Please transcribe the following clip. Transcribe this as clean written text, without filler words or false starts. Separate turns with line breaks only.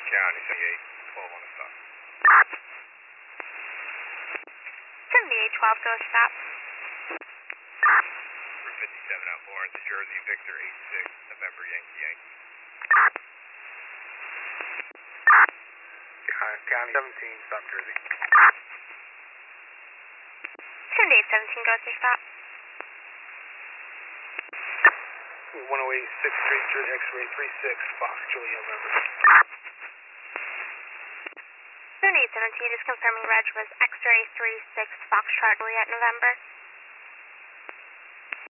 County, 78, 12 on the stop.
7812, go stop.
Route 57 out Lawrence, New Jersey, Victor 86, November Yankee Yankee.
County 17, South Jersey.
7817, go to stop.
108 6th Street, Jersey, X-ray 36, Fox, Julia, November.
7817, just confirming reg was X-ray 36, Foxtrot, Juliet, November.